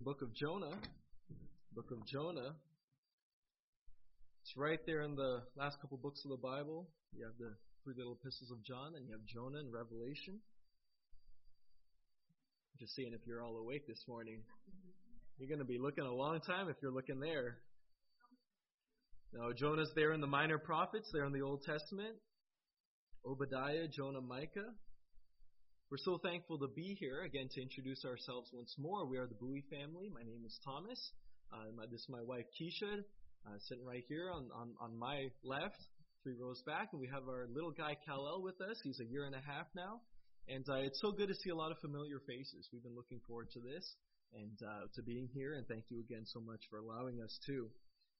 book of Jonah. Book of Jonah. It's right there in the last couple books of the Bible. You have the three little epistles of John, and you have Jonah and Revelation. Just seeing if you're all awake this morning. You're going to be looking a long time if you're looking there. Now, Jonah's there in the minor prophets, there in the Old Testament. Obadiah, Jonah, Micah. We're so thankful to be here, again, to introduce ourselves once more. We are the Bowie family. My name is Thomas. This is my wife, Keisha, sitting right here on my left, 3 rows back. And we have our little guy, Kal-El, with us. He's a year and a half now. And it's so good to see a lot of familiar faces. We've been looking forward to this and to being here. And thank you again so much for allowing us to.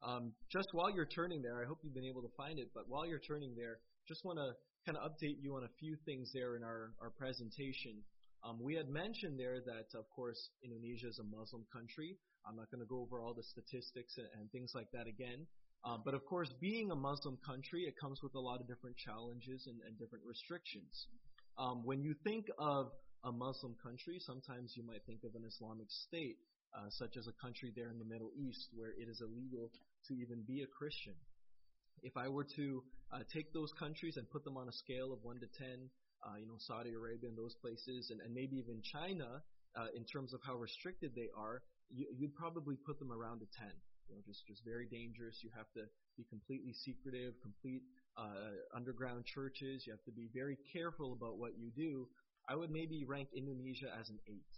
Just while you're turning there, I hope you've been able to find it, but while you're turning there, just want to kind of update you on a few things there in our presentation. We had mentioned there that, of course, Indonesia is a Muslim country. I'm not going to go over all the statistics and things like that again. But, of course, being a Muslim country, it comes with a lot of different challenges and different restrictions. When you think of a Muslim country, sometimes you might think of an Islamic state, such as a country there in the Middle East where it is illegal to even be a Christian. If I were to take those countries and put them on a scale of 1 to 10, Saudi Arabia and those places, and maybe even China, in terms of how restricted they are, you'd probably put them around a 10. Just very dangerous. You have to be completely secretive, complete underground churches. You have to be very careful about what you do. I would maybe rank Indonesia as an 8.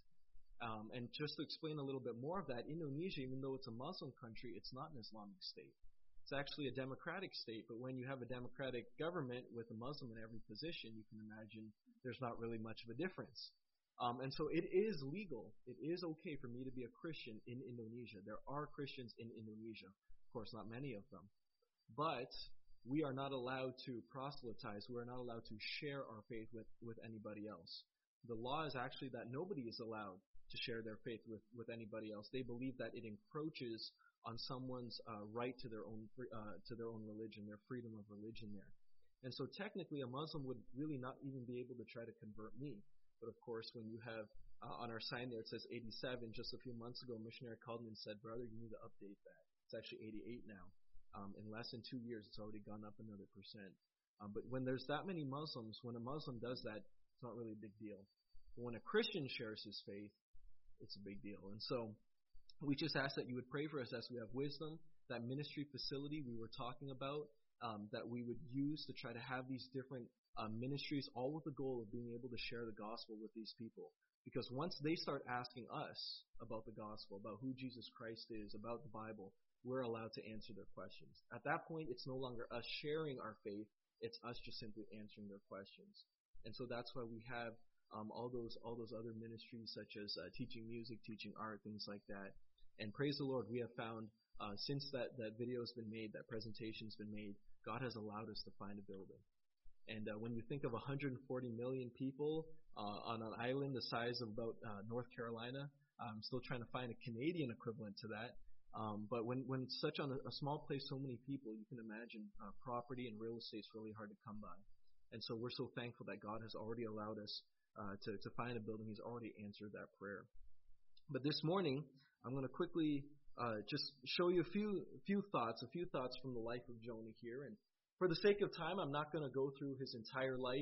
And just to explain a little bit more of that, Indonesia, even though it's a Muslim country, it's not an Islamic state. It's actually a democratic state, but when you have a democratic government with a Muslim in every position, you can imagine there's not really much of a difference. And so it is legal. It is okay for me to be a Christian in Indonesia. There are Christians in Indonesia. Of course, not many of them. But we are not allowed to proselytize. We are not allowed to share our faith with anybody else. The law is actually that nobody is allowed to share their faith with anybody else. They believe that it encroaches on someone's right to their own religion, their freedom of religion there. And so technically a Muslim would really not even be able to try to convert me. But of course, when you have on our sign there it says 87, just a few months ago a missionary called me and said, "Brother, you need to update that. It's actually 88 now. In less than 2 years it's already gone up another percent." But when there's that many Muslims, when a Muslim does that, it's not really a big deal. But when a Christian shares his faith, it's a big deal. And so we just ask that you would pray for us as we have wisdom, that ministry facility we were talking about, that we would use to try to have these different ministries, all with the goal of being able to share the gospel with these people. Because once they start asking us about the gospel, about who Jesus Christ is, about the Bible, we're allowed to answer their questions. At that point, it's no longer us sharing our faith, it's us just simply answering their questions. And so that's why we have all those other ministries such as teaching music, teaching art, things like that. And praise the Lord, we have found since that video has been made, that presentation's been made, God has allowed us to find a building. And when you think of 140 million people on an island the size of about North Carolina, I'm still trying to find a Canadian equivalent to that. But when such on a small place, so many people, you can imagine property and real estate is really hard to come by. And so we're so thankful that God has already allowed us to find a building. He's already answered that prayer. But this morning, I'm going to quickly just show you a few thoughts from the life of Jonah here. And for the sake of time, I'm not going to go through his entire life.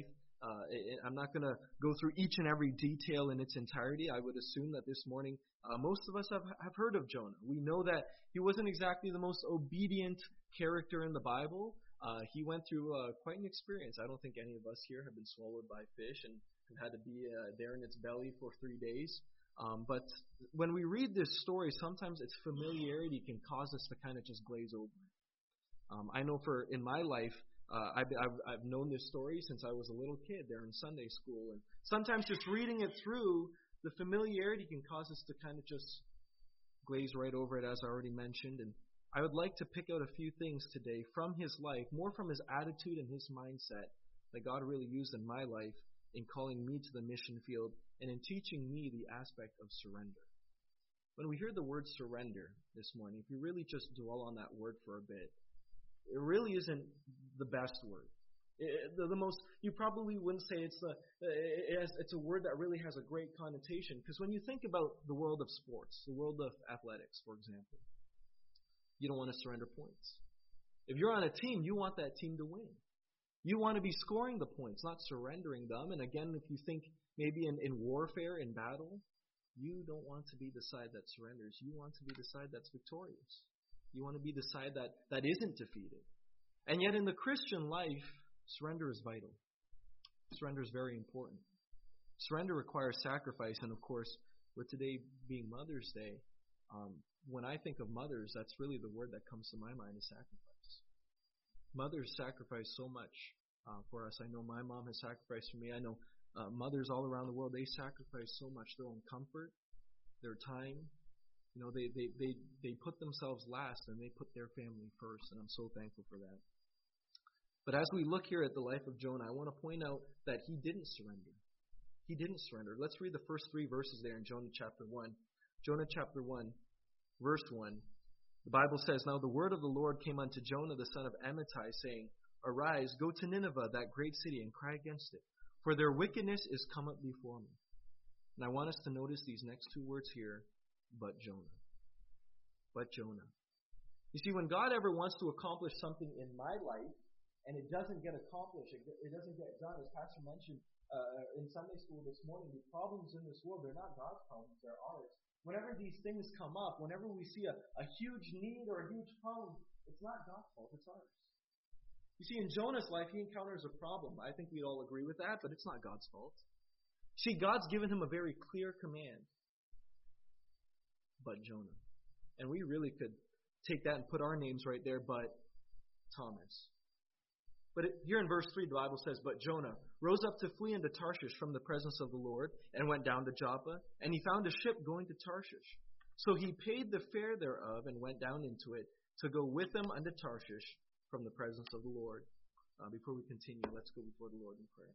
I'm not going to go through each and every detail in its entirety. I would assume that this morning most of us have heard of Jonah. We know that he wasn't exactly the most obedient character in the Bible. He went through quite an experience. I don't think any of us here have been swallowed by fish and had to be there in its belly for 3 days. But when we read this story, sometimes its familiarity can cause us to kind of just glaze over it. I know in my life, I've known this story since I was a little kid there in Sunday school. And sometimes just reading it through, the familiarity can cause us to kind of just glaze right over it, as I already mentioned. And I would like to pick out a few things today from his life, more from his attitude and his mindset that God really used in my life in calling me to the mission field and in teaching me the aspect of surrender. When we hear the word surrender this morning, if you really just dwell on that word for a bit, it really isn't the best word. You probably wouldn't say it's a word that really has a great connotation, because when you think about the world of sports, the world of athletics, for example, you don't want to surrender points. If you're on a team, you want that team to win. You want to be scoring the points, not surrendering them. And again, if you think maybe in warfare, in battle, you don't want to be the side that surrenders. You want to be the side that's victorious. You want to be the side that isn't defeated. And yet in the Christian life, surrender is vital. Surrender is very important. Surrender requires sacrifice. And of course, with today being Mother's Day, when I think of mothers, that's really the word that comes to my mind is sacrifice. Mothers sacrifice so much for us. I know my mom has sacrificed for me. I know mothers all around the world, they sacrifice so much, their own comfort, their time. You know, they put themselves last and they put their family first, and I'm so thankful for that. But as we look here at the life of Jonah, I want to point out that he didn't surrender. He didn't surrender. Let's read the first 3 verses there in Jonah chapter 1. Jonah chapter 1, verse 1. The Bible says, "Now the word of the Lord came unto Jonah the son of Amittai, saying, Arise, go to Nineveh, that great city, and cry against it, for their wickedness is come up before me." And I want us to notice these next 2 words here, but Jonah. But Jonah. You see, when God ever wants to accomplish something in my life, and it doesn't get accomplished, it doesn't get done, as Pastor mentioned in Sunday school this morning, the problems in this world, they're not God's problems, they're ours. Whenever these things come up, whenever we see a huge need or a huge problem, it's not God's fault, it's ours. You see, in Jonah's life, he encounters a problem. I think we'd all agree with that, but it's not God's fault. See, God's given him a very clear command. But Jonah. And we really could take that and put our names right there, but Thomas. But here in verse 3, the Bible says, "But Jonah rose up to flee into Tarshish from the presence of the Lord, and went down to Joppa, and he found a ship going to Tarshish. So he paid the fare thereof, and went down into it, to go with them unto Tarshish from the presence of the Lord." Before we continue, let's go before the Lord in prayer.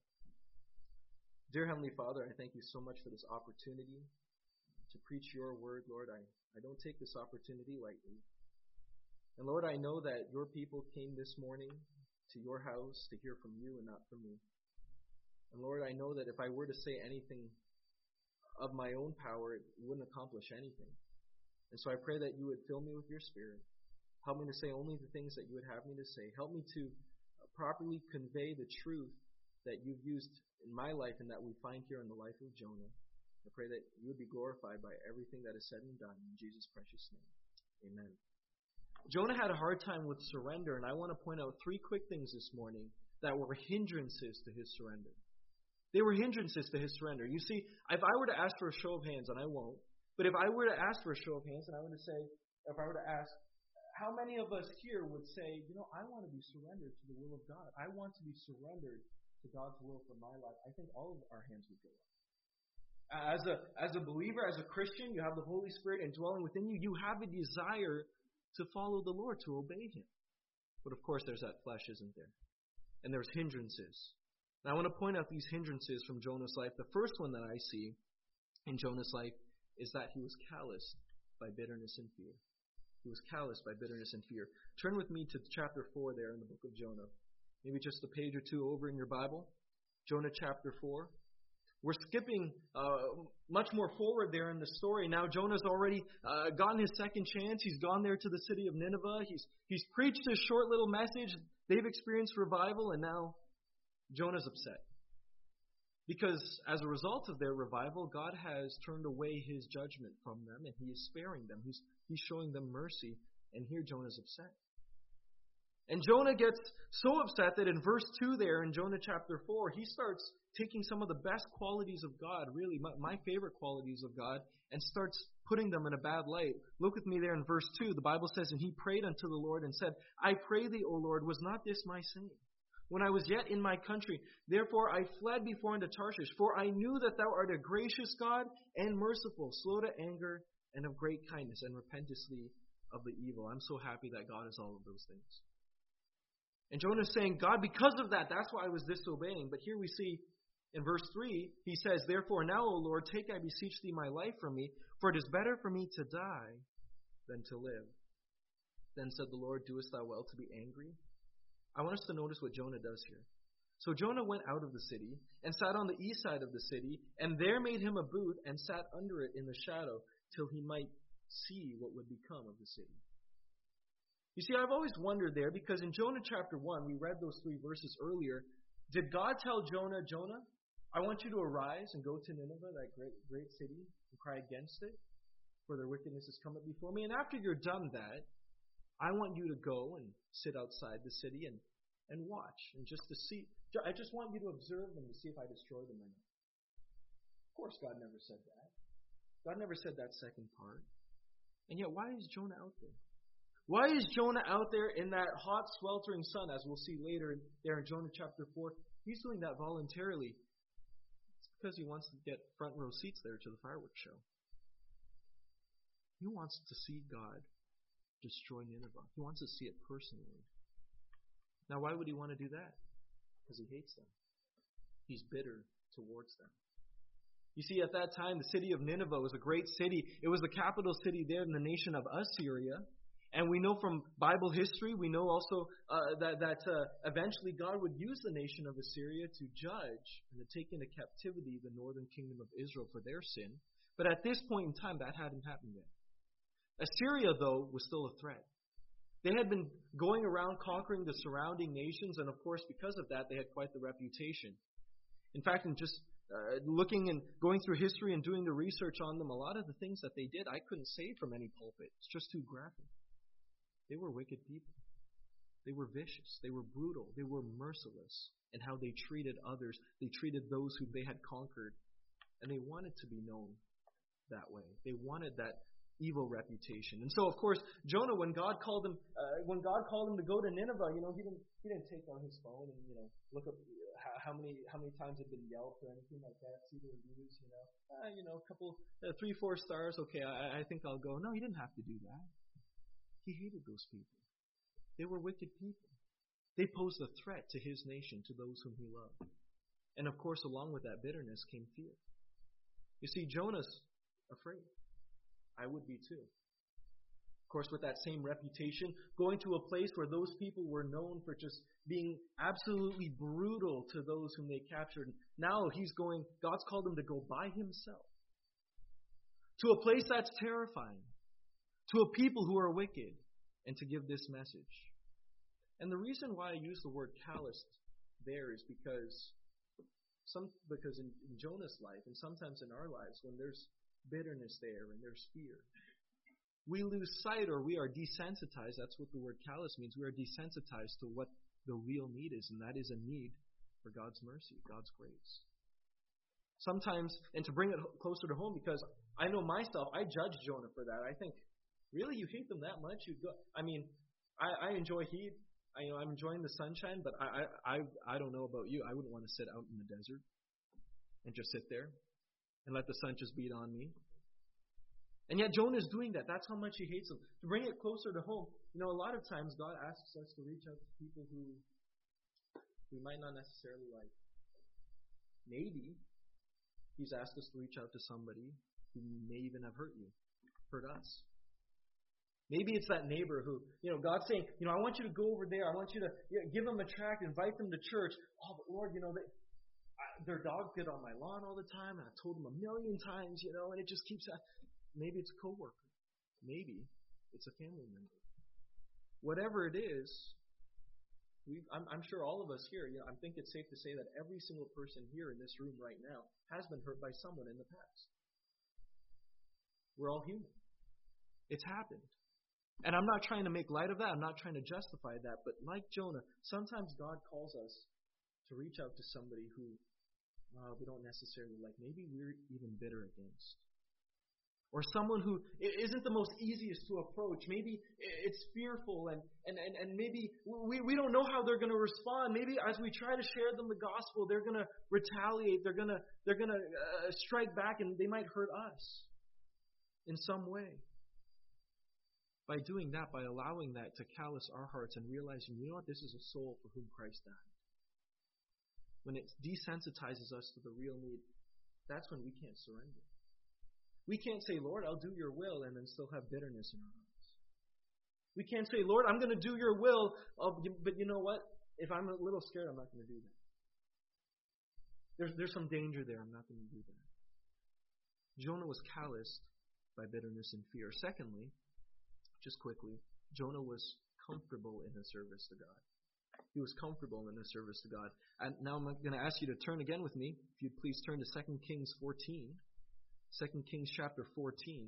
Dear Heavenly Father, I thank you so much for this opportunity to preach your word, Lord. I don't take this opportunity lightly. And Lord, I know that your people came this morning to your house to hear from you and not from me. And Lord, I know that if I were to say anything of my own power, it wouldn't accomplish anything. And so I pray that you would fill me with your Spirit. Help me to say only the things that you would have me to say. Help me to properly convey the truth that you've used in my life and that we find here in the life of Jonah. I pray that you would be glorified by everything that is said and done. In Jesus' precious name, amen. Jonah had a hard time with surrender, and I want to point out 3 quick things this morning that were hindrances to his surrender. They were hindrances to his surrender. You see, if I were to ask for a show of hands, and I won't, but if I were to ask for a show of hands, and I were to ask, how many of us here would say, I want to be surrendered to the will of God. I want to be surrendered to God's will for my life. I think all of our hands would go up. As a believer, as a Christian, you have the Holy Spirit indwelling within you. You have a desire to follow the Lord, to obey Him. But of course, there's that flesh, isn't there? And there's hindrances. And I want to point out these hindrances from Jonah's life. The first one that I see in Jonah's life is that he was calloused by bitterness and fear. He was calloused by bitterness and fear. Turn with me to chapter 4 there in the book of Jonah. Maybe just a page or 2 over in your Bible. Jonah chapter 4. We're skipping much more forward there in the story. Now Jonah's already gotten his second chance. He's gone there to the city of Nineveh. He's preached his short little message. They've experienced revival, and now Jonah's upset. Because as a result of their revival, God has turned away His judgment from them, and He is sparing them. He's showing them mercy, and here Jonah's upset. And Jonah gets so upset that in verse 2 there in Jonah chapter 4, he starts taking some of the best qualities of God, really my favorite qualities of God, and starts putting them in a bad light. Look with me there in verse 2. The Bible says, "And he prayed unto the Lord and said, I pray thee, O Lord, was not this my sin? When I was yet in my country, therefore I fled before unto Tarshish, for I knew that thou art a gracious God and merciful, slow to anger, and of great kindness, and repentest thee of the evil." I'm so happy that God is all of those things. And Jonah is saying, God, because of that, that's why I was disobeying. But here we see in verse 3, he says, "Therefore now, O Lord, take, I beseech thee, my life from me, for it is better for me to die than to live." Then said the Lord, "Doest thou well to be angry?" I want us to notice what Jonah does here. So Jonah went out of the city and sat on the east side of the city, and there made him a booth and sat under it in the shadow till he might see what would become of the city. You see, I've always wondered there, because in Jonah chapter 1, we read those 3 verses earlier. Did God tell Jonah, Jonah, I want you to arise and go to Nineveh, that great city, and cry against it, for their wickedness has come up before me. And after you're done that, I want you to go and sit outside the city and watch, and just to see. I just want you to observe them to see if I destroy them or not. Of course, God never said that. God never said that second part. And yet, why is Jonah out there? Why is Jonah out there in that hot, sweltering sun, as we'll see later there in Jonah chapter 4? He's doing that voluntarily. It's because he wants to get front row seats there to the fireworks show. He wants to see God destroy Nineveh. He wants to see it personally. Now, why would he want to do that? Because he hates them. He's bitter towards them. You see, at that time, the city of Nineveh was a great city. It was the capital city there in the nation of Assyria. And we know from Bible history, we know also that eventually God would use the nation of Assyria to judge and to take into captivity the northern kingdom of Israel for their sin. But at this point in time, that hadn't happened yet. Assyria, though, was still a threat. They had been going around conquering the surrounding nations, and of course, because of that, they had quite the reputation. In fact, in just looking and going through history and doing the research on them, a lot of the things that they did, I couldn't say from any pulpit. It's just too graphic. They were wicked people. They were vicious. They were brutal. They were merciless in how they treated others. They treated those who they had conquered, and they wanted to be known that way. They wanted that evil reputation. And so, of course, Jonah, when God called him to go to Nineveh, he didn't take on his phone and look up how many times it had been Yelp or anything like that. See the reviews, a couple 3-4 stars. Okay, I think I'll go. No, he didn't have to do that. He hated those people. They were wicked people. They posed a threat to his nation, to those whom he loved. And of course, along with that bitterness came fear. You see, Jonah's afraid. I would be too. Of course, with that same reputation, going to a place where those people were known for just being absolutely brutal to those whom they captured. Now God's called him to go by himself to a place that's terrifying, to a people who are wicked, and to give this message. And the reason why I use the word calloused there is because in Jonah's life, and sometimes in our lives, when there's bitterness there and there's fear, we lose sight, or we are desensitized. That's what the word callous means. We are desensitized to what the real need is, and that is a need for God's mercy, God's grace. Sometimes, and to bring it closer to home, because I know myself, I judge Jonah for that. I think, really, you hate them that much? I enjoy heat. I'm enjoying the sunshine, but I don't know about you. I wouldn't want to sit out in the desert and just sit there and let the sun just beat on me. And yet Jonah's doing that. That's how much he hates them. To bring it closer to home, a lot of times God asks us to reach out to people who we might not necessarily like. Maybe He's asked us to reach out to somebody who may even have hurt us. Maybe it's that neighbor who, God's saying, I want you to go over there. I want you to give them a tract, invite them to church. Oh, but Lord, their dog get on my lawn all the time, and I've told them 1,000,000 times, and it just keeps. Maybe it's a coworker. Maybe it's a family member. Whatever it is, I'm sure all of us here, I think it's safe to say that every single person here in this room right now has been hurt by someone in the past. We're all human. It's happened. And I'm not trying to make light of that. I'm not trying to justify that. But like Jonah, sometimes God calls us to reach out to somebody who we don't necessarily like. Maybe we're even bitter against. Or someone who isn't the most easiest to approach. Maybe it's fearful and maybe we don't know how they're going to respond. Maybe as we try to share them the gospel, they're going to retaliate. They're going to strike back, and they might hurt us in some way. By doing that, by allowing that to callous our hearts and realizing, this is a soul for whom Christ died. When it desensitizes us to the real need, that's when we can't surrender. We can't say, Lord, I'll do your will, and then still have bitterness in our hearts. We can't say, Lord, I'm going to do your will, but you know what? If I'm a little scared, I'm not going to do that. There's some danger there. I'm not going to do that. Jonah was calloused by bitterness and fear. Secondly, just quickly, Jonah was comfortable in his service to God. He was comfortable in his service to God. And now I'm going to ask you to turn again with me. If you'd please turn to 2 Kings 14. 2 Kings chapter 14.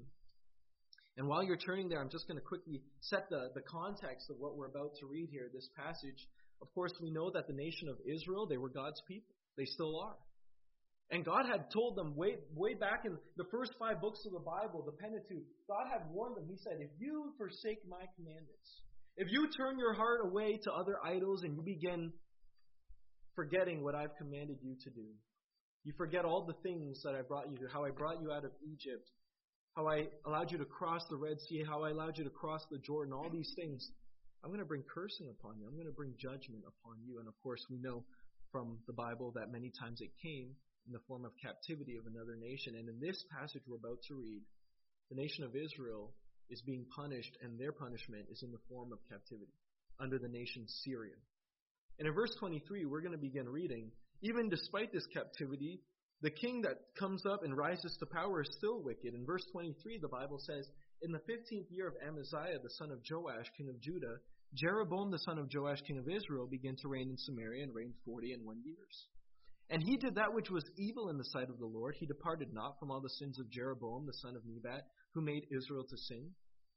And while you're turning there, I'm just going to quickly set the context of what we're about to read here, this passage. Of course, we know that the nation of Israel, they were God's people. They still are. And God had told them way back in the first 5 books of the Bible, the Pentateuch, God had warned them. He said, if you forsake my commandments, if you turn your heart away to other idols and you begin forgetting what I've commanded you to do, you forget all the things that I brought you to, how I brought you out of Egypt, how I allowed you to cross the Red Sea, how I allowed you to cross the Jordan, all these things, I'm going to bring cursing upon you. I'm going to bring judgment upon you. And of course, we know from the Bible that many times it came in the form of captivity of another nation. And in this passage we're about to read, the nation of Israel is being punished, and their punishment is in the form of captivity under the nation Syria. And in verse 23, we're going to begin reading, even despite this captivity, the king that comes up and rises to power is still wicked. In verse 23, the Bible says, in the 15th year of Amaziah, the son of Joash, king of Judah, Jeroboam, the son of Joash, king of Israel, began to reign in Samaria and reigned 41 years. And he did that which was evil in the sight of the Lord. He departed not from all the sins of Jeroboam, the son of Nebat, who made Israel to sin.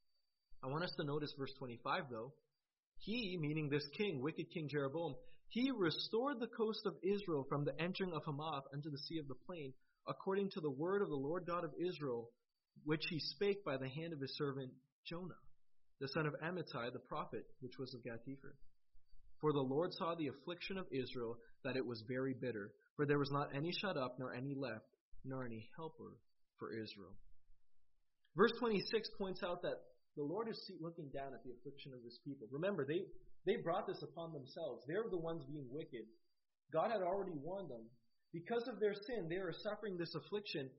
I want us to notice verse 25, though. He, meaning this king, wicked King Jeroboam, he restored the coast of Israel from the entering of Hamath unto the sea of the plain, according to the word of the Lord God of Israel, which he spake by the hand of his servant Jonah, the son of Amittai, the prophet, which was of Gath-hepher. For the Lord saw the affliction of Israel, that it was very bitter, for there was not any shut up, nor any left, nor any helper for Israel. Verse 26 points out that the Lord is looking down at the affliction of his people. Remember, they brought this upon themselves. They're the ones being wicked. God had already warned them. Because of their sin, they are suffering this affliction.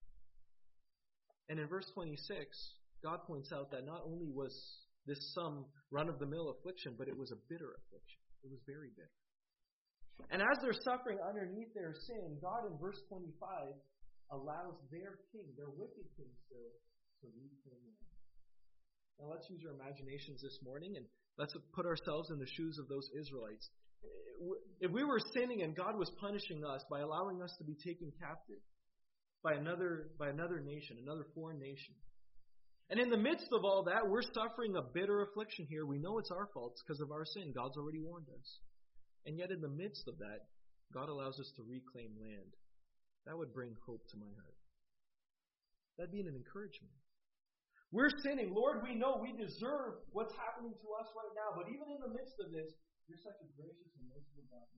And in verse 26, God points out that not only was this some run-of-the-mill affliction, but it was a bitter affliction. It was very bitter. And as they're suffering underneath their sin, God in verse 25 allows their king, their wicked king still, to reclaim them. Now let's use our imaginations this morning and let's put ourselves in the shoes of those Israelites. If we were sinning and God was punishing us by allowing us to be taken captive by another nation, another foreign nation, and in the midst of all that, we're suffering a bitter affliction here. We know it's our fault. It's because of our sin. God's already warned us. And yet in the midst of that, God allows us to reclaim land. That would bring hope to my heart. That'd be an encouragement. We're sinning. Lord, we know we deserve what's happening to us right now. But even in the midst of this, you're such a gracious and merciful God.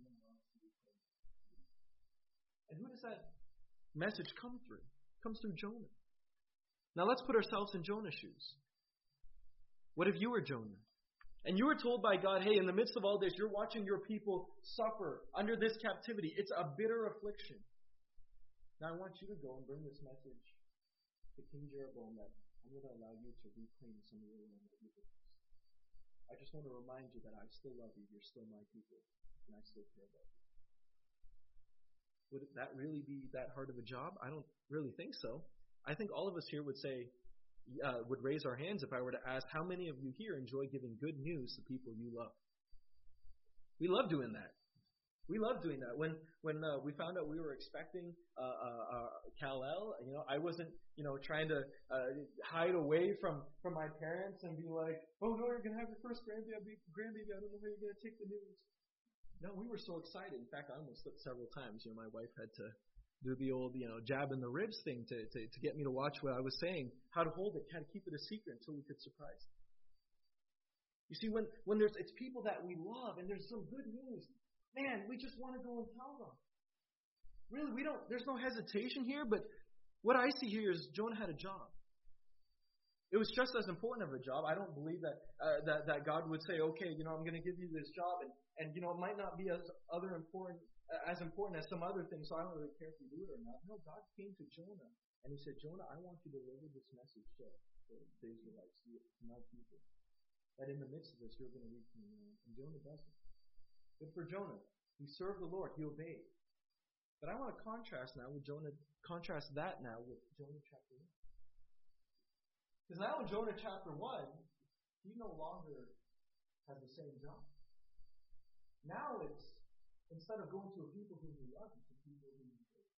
And who does that message come through? It comes through Jonah. Now let's put ourselves in Jonah's shoes. What if you were Jonah? And you were told by God, hey, in the midst of all this, you're watching your people suffer under this captivity. It's a bitter affliction. Now I want you to go and bring this message to King Jeroboam that I'm going to allow you to reclaim some of your land that you lost. I just want to remind you that I still love you. You're still my people. And I still care about you. Would that really be that hard of a job? I don't really think so. I think all of us here would say, would raise our hands if I were to ask, how many of you here enjoy giving good news to people you love? We love doing that. We love doing that. When we found out we were expecting Kal-El, I wasn't trying to hide away from my parents and be like, oh no, you're going to have your first grandbaby. I don't know how you're going to take the news. No, we were so excited. In fact, I almost slipped several times. My wife had to do the old, jab in the ribs thing to get me to watch what I was saying, how to hold it, how to keep it a secret until we could surprise them. You see, when it's people that we love and there's some good news, man, we just want to go and tell them. Really, there's no hesitation here, but what I see here is Jonah had a job. It was just as important of a job. I don't believe that God would say, okay, I'm going to give you this job, and it might not be as important as some other things, so I don't really care if you do it or not. No, God came to Jonah, and he said, Jonah, I want you to deliver this message to the Israelites, to my people, that in the midst of this, you're going to reach me. And Jonah doesn't. Good for Jonah. He served the Lord. He obeyed. But I want to contrast that now with Jonah chapter 1. Because now in Jonah chapter 1, he no longer has the same job. Now it's, instead of going to a people whom he loves, it's a people whom he hates.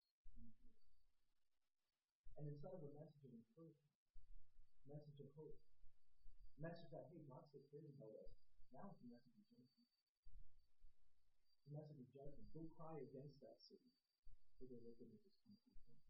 And instead of a message of encouragement, message of hope, message that, hey, God still cares about us, now it's a message of judgment. A message of judgment. Go cry against that city, for their wickedness is come to you.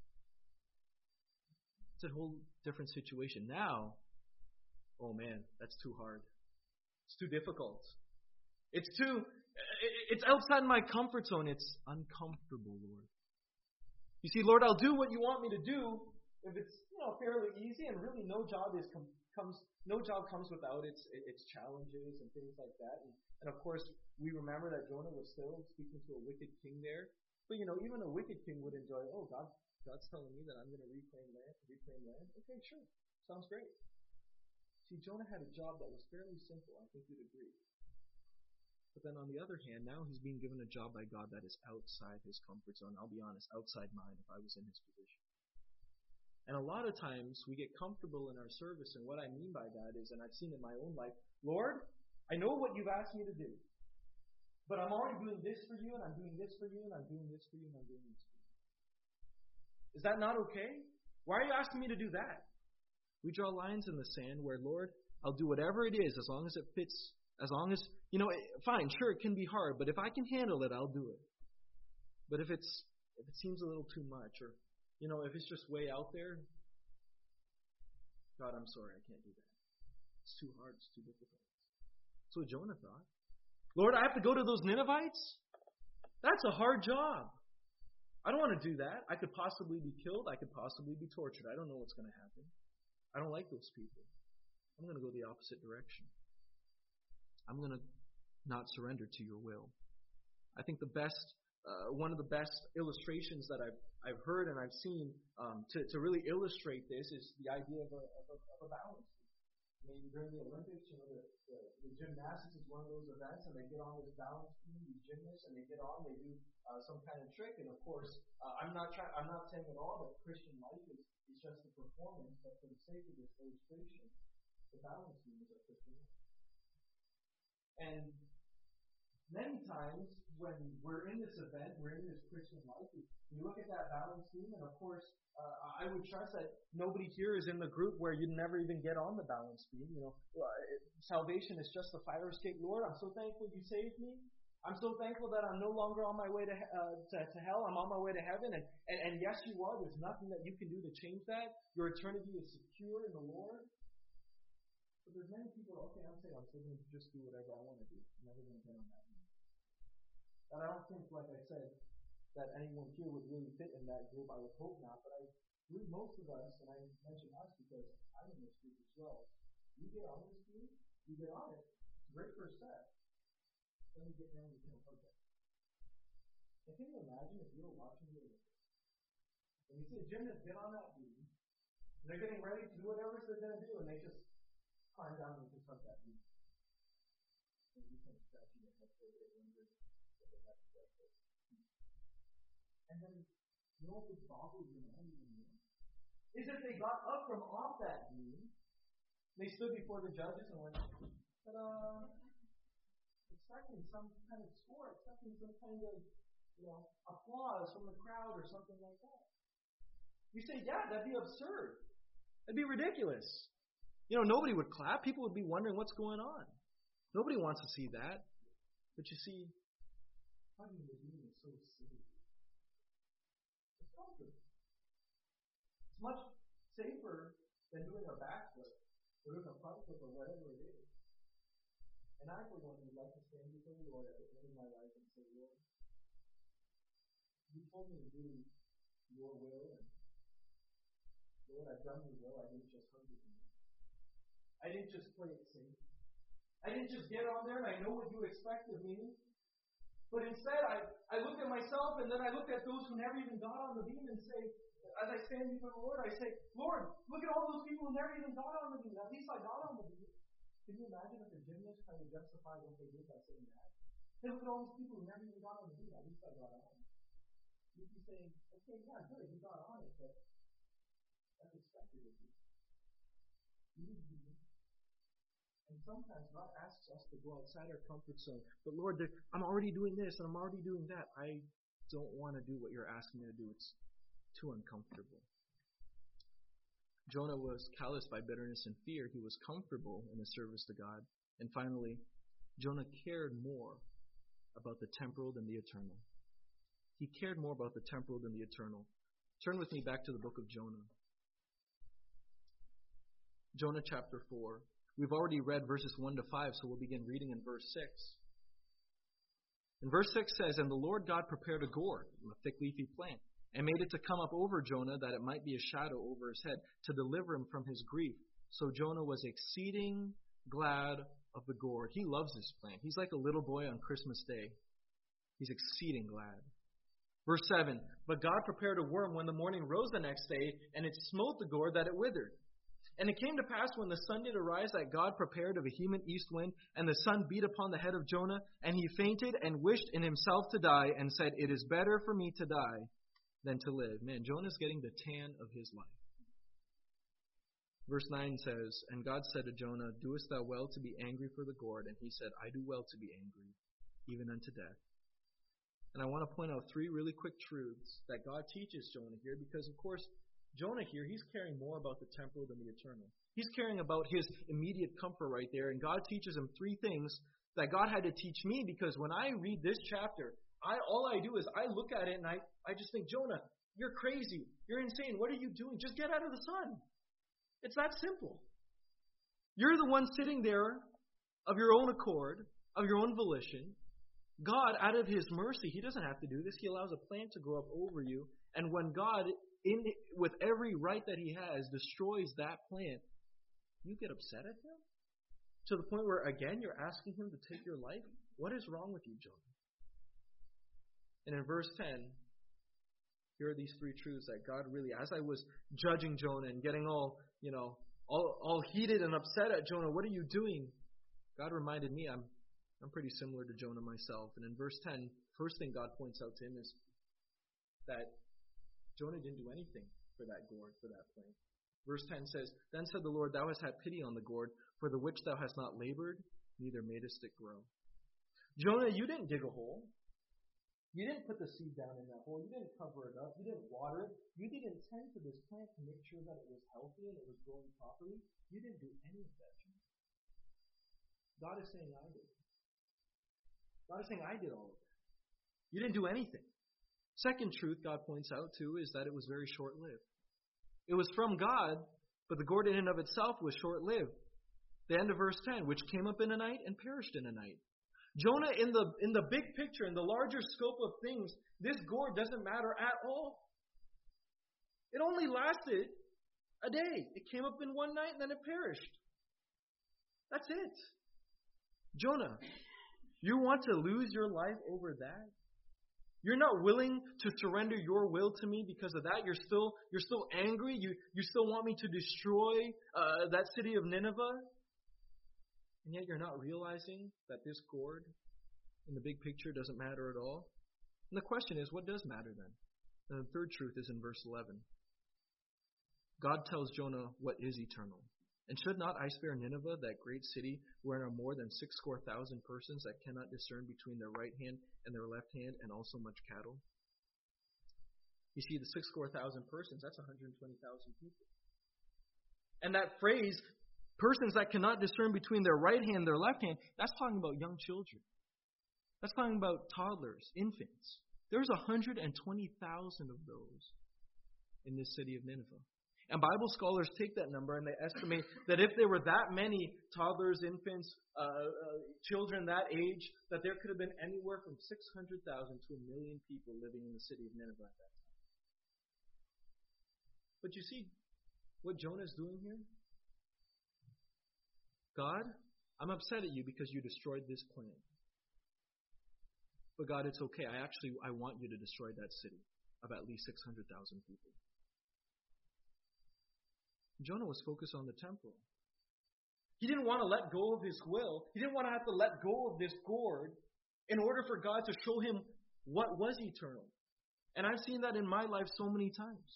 It's a whole different situation. Now, oh man, that's too hard. It's too difficult. It's outside my comfort zone. It's uncomfortable, Lord. You see, Lord, I'll do what you want me to do if it's fairly easy, and really no job comes without its challenges and things like that. And of course, we remember that Jonah was still speaking to a wicked king there. But even a wicked king would enjoy. Oh, God's telling me that I'm going to reclaim land. Okay, sure, sounds great. See, Jonah had a job that was fairly simple. I think you'd agree. But then on the other hand, now he's being given a job by God that is outside his comfort zone. I'll be honest, outside mine if I was in his position. And a lot of times we get comfortable in our service, and what I mean by that is, and I've seen in my own life, Lord, I know what you've asked me to do, but I'm already doing this for you, and I'm doing this for you, and I'm doing this for you, and I'm doing this for you. Is that not okay? Why are you asking me to do that? We draw lines in the sand where, Lord, I'll do whatever it is as long as it fits. As long as, fine, sure, it can be hard, but if I can handle it, I'll do it. But if it seems a little too much, or, if it's just way out there, God, I'm sorry, I can't do that. It's too hard, it's too difficult. That's what Jonah thought. Lord, I have to go to those Ninevites? That's a hard job. I don't want to do that. I could possibly be killed. I could possibly be tortured. I don't know what's going to happen. I don't like those people. I'm going to go the opposite direction. I'm going to not surrender to your will. I think one of the best illustrations that I've heard and I've seen to really illustrate this is the idea of a balance. I mean, during the Olympics, the gymnastics is one of those events, and they get on this balance beam, these gymnasts, and they get on, they do some kind of trick, and of course, I'm not saying at all that Christian life is just a performance, but for the sake of this illustration, the balance beam is a Christian life. And many times when we're in this event, we're in this Christian life, we look at that balance beam, and of course, I would trust that nobody here is in the group where you'd never even get on the balance beam. Salvation is just a fire escape. Lord, I'm so thankful you saved me. I'm so thankful that I'm no longer on my way to hell. I'm on my way to heaven. And yes, you are. There's nothing that you can do to change that. Your eternity is secure in the Lord. But there's many people, okay, I'm still going to just do whatever I want to do. I'm never going to get on that one. And I don't think, like I said, that anyone here would really fit in that group. I would hope not. But I believe most of us, and I mention us because I'm in this group as well, you get on this group, you get on it. It's a great first step. Then you get down and you can't hurt that. And can you imagine if you were watching the Olympics and you see a gymnast get on that beam, and they're getting ready to do whatever they're going to do, and they just climb down and just hug that beam. And you can't scratch your head for it, and then, what would boggle your mind even more? Is if they got up from off that beam, they stood before the judges and went, ta-da! Expecting some kind of score, expecting some kind of, applause from the crowd or something like that. You say, yeah, that'd be absurd. That'd be ridiculous. Nobody would clap. People would be wondering what's going on. Nobody wants to see that. But you see, hugging the beam is so silly. It's comfortable. It's much safer than doing a backflip or doing a front flip or whatever it is. And I, for one, would like to stand before the Lord at the end of my life and say, Lord, you told me to do your will, and Lord, I've done your will. I didn't just hug you. I didn't just play it safe. I didn't just get on there and I know what you expect of me. But instead, I look at myself and then I look at those who never even got on the beam and say, as I stand before the Lord, I say, Lord, look at all those people who never even got on the beam. At least I got on the beam. Can you imagine if the gymnasts trying to justify what they did by saying that? Hey, look at all these people who never even got on the beam. At least I got on. you'd be saying, okay, yeah, good, you got on it, but that's expected of you. You need to be. And sometimes God asks us to go outside our comfort zone. But Lord, I'm already doing this and I'm already doing that. I don't want to do what you're asking me to do. It's too uncomfortable. Jonah was calloused by bitterness and fear. He was comfortable in his service to God. And finally, Jonah cared more about the temporal than the eternal. He cared more about the temporal than the eternal. Turn with me back to the book of Jonah. Jonah chapter 4. We've already read verses 1 to 5, so we'll begin reading in verse 6. And verse 6 says, And the Lord God prepared a gourd, a thick leafy plant, and made it to come up over Jonah, that it might be a shadow over his head, to deliver him from his grief. So Jonah was exceeding glad of the gourd. He loves this plant. He's like a little boy on Christmas Day. He's exceeding glad. Verse 7, But God prepared a worm when the morning rose the next day, and it smote the gourd that it withered. And it came to pass when the sun did arise that God prepared a vehement east wind, and the sun beat upon the head of Jonah, and he fainted and wished in himself to die, and said, It is better for me to die than to live. Man, Jonah's getting the tan of his life. Verse 9 says, And God said to Jonah, Doest thou well to be angry for the gourd? And he said, I do well to be angry, even unto death. And I want to point out three really quick truths that God teaches Jonah here, because, of course, Jonah here, he's caring more about the temporal than the eternal. He's caring about his immediate comfort right there, and God teaches him three things that God had to teach me, because when I read this chapter, all I do is I look at it and I just think, Jonah, you're crazy. You're insane. What are you doing? Just get out of the sun. It's that simple. You're the one sitting there of your own accord, of your own volition. God, out of his mercy, he doesn't have to do this. He allows a plant to grow up over you. And when God, with every right that he has, destroys that plant, you get upset at him? To the point where, again, you're asking him to take your life? What is wrong with you, Jonah? And in verse 10, here are these three truths that God really, as I was judging Jonah and getting all heated and upset at Jonah, what are you doing? God reminded me, I'm pretty similar to Jonah myself. And in verse 10, first thing God points out to him is that Jonah didn't do anything for that gourd, for that plant. Verse 10 says, Then said the Lord, Thou hast had pity on the gourd, for the which thou hast not labored, neither madest it grow. Jonah, you didn't dig a hole. You didn't put the seed down in that hole. You didn't cover it up. You didn't water it. You didn't tend to this plant to make sure that it was healthy and it was growing properly. You didn't do any of that, Jonah. God is saying, I did. God is saying, I did all of that. You didn't do anything. Second truth God points out, too, is that it was very short-lived. It was from God, but the gourd in and of itself was short-lived. The end of verse 10, which came up in a night and perished in a night. Jonah, in the big picture, in the larger scope of things, this gourd doesn't matter at all. It only lasted a day. It came up in one night and then it perished. That's it. Jonah, you want to lose your life over that? You're not willing to surrender your will to me because of that? You're still angry? You still want me to destroy that city of Nineveh? And yet you're not realizing that this gourd in the big picture doesn't matter at all? And the question is, what does matter then? And the third truth is in verse 11. God tells Jonah what is eternal. And should not I spare Nineveh, that great city, wherein are more than 60,000 persons that cannot discern between their right hand and their left hand, and also much cattle? You see, the 60,000 persons, that's 120,000 people. And that phrase, persons that cannot discern between their right hand and their left hand, that's talking about young children. That's talking about toddlers, infants. There's 120,000 of those in this city of Nineveh. And Bible scholars take that number and they estimate that if there were that many toddlers, infants, children that age, that there could have been anywhere from 600,000 to 1 million people living in the city of Nineveh at that time. But you see what Jonah's doing here? God, I'm upset at you because you destroyed this plant. But God, it's okay. I want you to destroy that city of at least 600,000 people. Jonah was focused on the temporal. He didn't want to let go of his will. He didn't want to have to let go of this gourd in order for God to show him what was eternal. And I've seen that in my life so many times.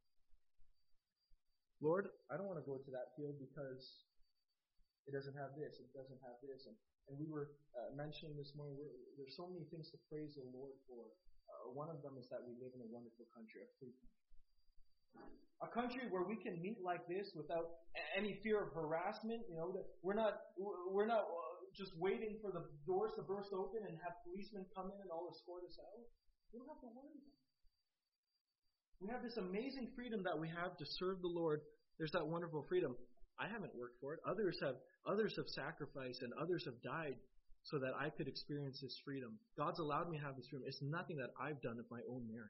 Lord, I don't want to go to that field because it doesn't have this, it doesn't have this. And we were mentioning this morning, there's so many things to praise the Lord for. One of them is that we live in a wonderful country, a free country. A country where we can meet like this without any fear of harassment. You know, that we're not just waiting for the doors to burst open and have policemen come in and all escort us out. We don't have to worry about it. We have this amazing freedom that we have to serve the Lord. There's that wonderful freedom. I haven't worked for it. Others have sacrificed and others have died so that I could experience this freedom. God's allowed me to have this freedom. It's nothing that I've done of my own merit.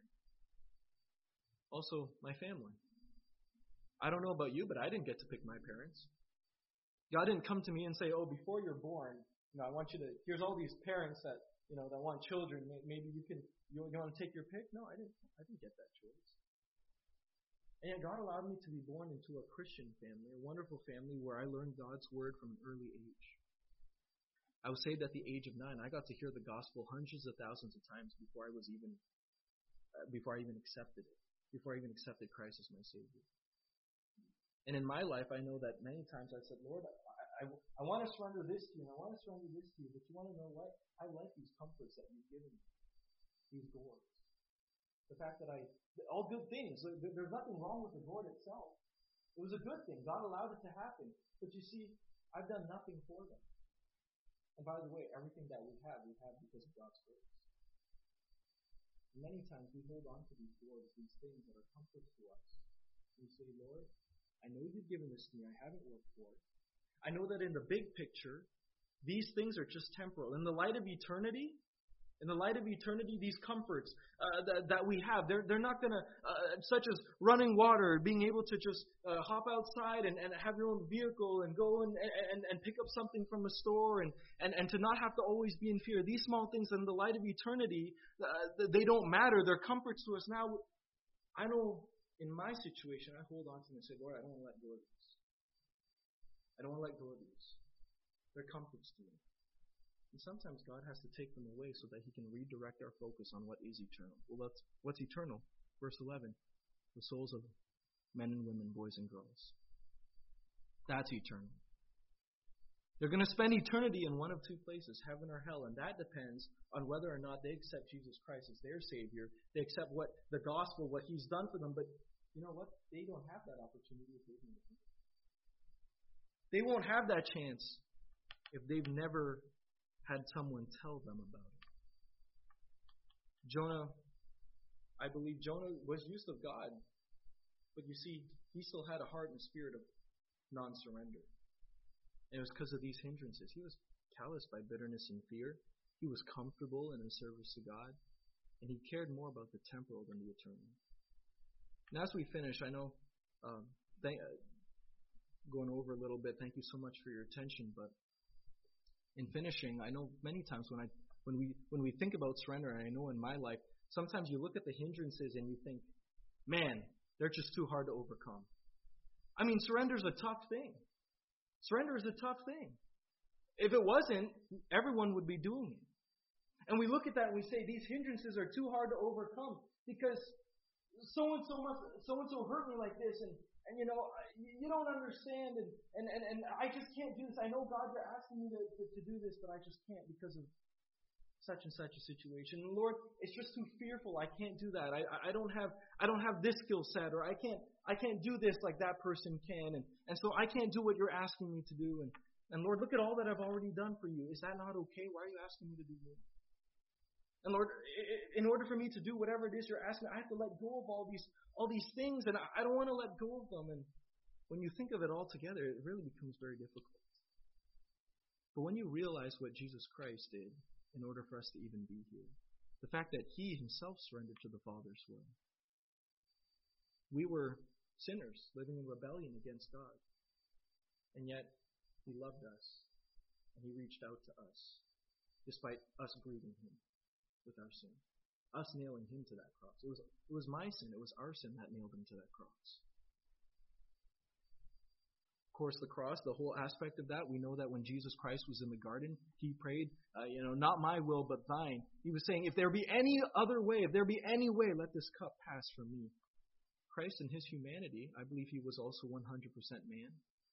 Also, my family. I don't know about you, but I didn't get to pick my parents. God didn't come to me and say, "Oh, before you're born, I want you to. Here's all these parents that that want children. Maybe you want to take your pick." No, I didn't get that choice. And yet God allowed me to be born into a Christian family, a wonderful family where I learned God's word from an early age. I was saved at the age of 9. I got to hear the gospel hundreds of thousands of times before I even accepted it. Before I even accepted Christ as my Savior. And in my life, I know that many times I said, "Lord, I want to surrender this to you, and I want to surrender this to you, but you want to know what? I like these comforts that you've given me, these doors. The fact that all good things, there's nothing wrong with the Lord itself. It was a good thing. God allowed it to happen. But you see, I've done nothing for them. And by the way, everything that we have because of God's grace. Many times we hold on to these doors, these things that are comforts to us. We say, "Lord, I know you've given this to me. I haven't worked for it. I know that in the big picture, these things are just temporal. In the light of eternity, these comforts that we have, they're not going to, such as running water, being able to just hop outside and have your own vehicle and go and pick up something from a store and to not have to always be in fear. These small things in the light of eternity, they don't matter. They're comforts to us now. I know in my situation, I hold on to them and say, "Lord, I don't want to let go of these. I don't want to let go of these. They're comforts to me." And sometimes God has to take them away so that He can redirect our focus on what is eternal. Well, what's eternal? Verse 11. The souls of men and women, boys and girls. That's eternal. They're going to spend eternity in one of two places, heaven or hell, and that depends on whether or not they accept Jesus Christ as their Savior. They accept the gospel, what He's done for them, but you know what? They don't have that opportunity if they've never done it. They won't have that chance if they've never had someone tell them about it. Jonah, I believe Jonah was used of God, but you see, he still had a heart and spirit of non-surrender. And it was because of these hindrances. He was calloused by bitterness and fear. He was comfortable in his service to God. And he cared more about the temporal than the eternal. And as we finish, I know, going over a little bit, thank you so much for your attention. But in finishing, I know many times when we think about surrender, and I know in my life, sometimes you look at the hindrances and you think, man, they're just too hard to overcome. I mean, surrender is a tough thing. Surrender is a tough thing. If it wasn't, everyone would be doing it. And we look at that and we say, these hindrances are too hard to overcome because so-and-so hurt me like this, and you don't understand, and I just can't do this. I know, God, you're asking me to do this, but I just can't because of such and such a situation. And Lord, it's just too fearful. I can't do that. I don't have this skill set, or I can't do this like that person can, and so I can't do what you're asking me to do. And Lord, look at all that I've already done for you. Is that not okay? Why are you asking me to do more? And Lord, in order for me to do whatever it is you're asking, I have to let go of all these things, and I don't want to let go of them. And when you think of it all together, it really becomes very difficult. But when you realize what Jesus Christ did in order for us to even be here, the fact that He Himself surrendered to the Father's will. We were sinners living in rebellion against God, and yet He loved us, and He reached out to us, despite us grieving Him with our sin, us nailing Him to that cross. It was my sin, it was our sin that nailed Him to that cross. course, the cross, the whole aspect of that, we know that when Jesus Christ was in the garden, he prayed, not my will, but thine. He was saying, if there be any other way, if there be any way, let this cup pass from me. Christ in his humanity, I believe he was also 100% man.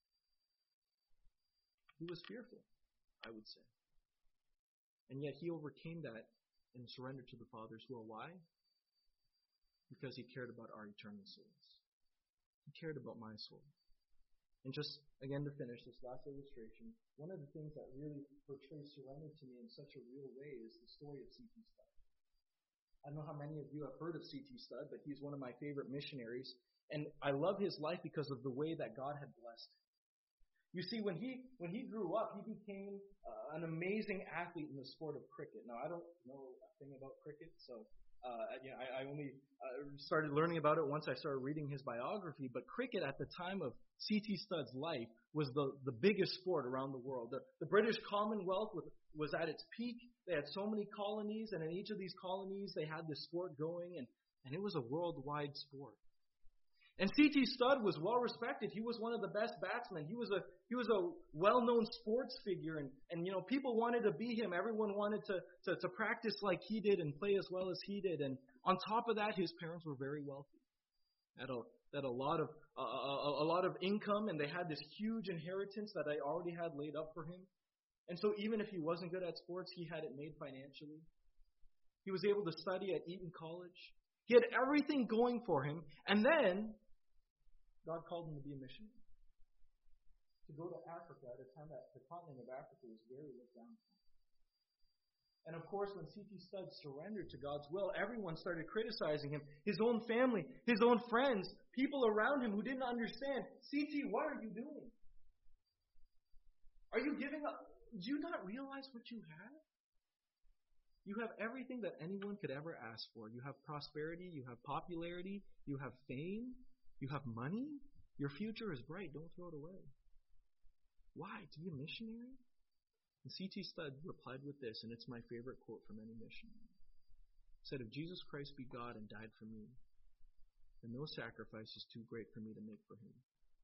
He was fearful, I would say. And yet he overcame that and surrendered to the Father's will. Why? Because he cared about our eternal souls. He cared about my soul. And just, again, to finish this last illustration, one of the things that really portrays surrender to me in such a real way is the story of C.T. Studd. I don't know how many of you have heard of C.T. Studd, but he's one of my favorite missionaries. And I love his life because of the way that God had blessed him. You see, when he grew up, he became an amazing athlete in the sport of cricket. Now, I don't know a thing about cricket, so I only started learning about it once I started reading his biography. But cricket at the time of C.T. Studd's life was the biggest sport around the world. The British Commonwealth was at its peak. They had so many colonies, and in each of these colonies they had this sport going, and it was a worldwide sport. And C.T. Studd was well respected. He was one of the best batsmen. He was a well-known sports figure, and people wanted to be him. Everyone wanted to practice like he did and play as well as he did. And on top of that, his parents were very wealthy. Had a lot of income, and they had this huge inheritance that they already had laid up for him. And so even if he wasn't good at sports, he had it made financially. He was able to study at Eton College. He had everything going for him, and then God called him to be a missionary. To go to Africa at a time that the continent of Africa was very looked down upon. And of course, when C.T. Studd surrendered to God's will, everyone started criticizing him. His own family, his own friends, people around him who didn't understand. C.T., what are you doing? Are you giving up? Do you not realize what you have? You have everything that anyone could ever ask for. You have prosperity, you have popularity, you have fame, you have money. Your future is bright. Don't throw it away. Why? To be a missionary? And C.T. Studd replied with this, and it's my favorite quote from any missionary. He said, if Jesus Christ be God and died for me, then no sacrifice is too great for me to make for him.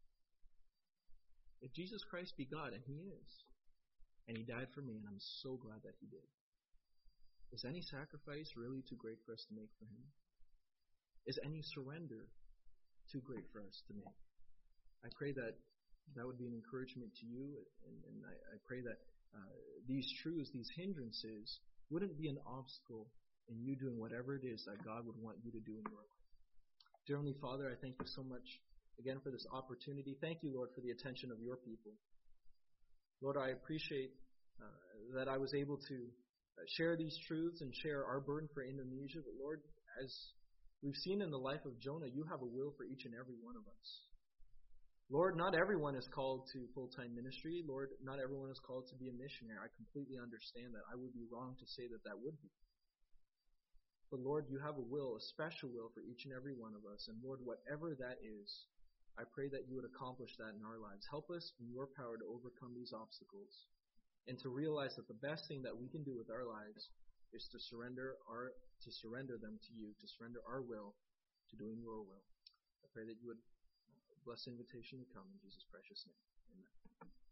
If Jesus Christ be God, and he is, and he died for me, and I'm so glad that he did, is any sacrifice really too great for us to make for him? Is any surrender too great for us to make? I pray that would be an encouragement to you, and I pray that these truths, these hindrances, wouldn't be an obstacle in you doing whatever it is that God would want you to do in your life. Dear Heavenly Father, I thank you so much again for this opportunity. Thank you, Lord, for the attention of your people. Lord, I appreciate that I was able to share these truths and share our burden for Indonesia. But Lord, as we've seen in the life of Jonah, you have a will for each and every one of us. Lord, not everyone is called to full-time ministry. Lord, not everyone is called to be a missionary. I completely understand that. I would be wrong to say that that would be. But Lord, you have a will, a special will for each and every one of us. And Lord, whatever that is, I pray that you would accomplish that in our lives. Help us in your power to overcome these obstacles and to realize that the best thing that we can do with our lives is to surrender them to you, to surrender our will to doing your will. I pray that you would bless the invitation to come in Jesus' precious name. Amen.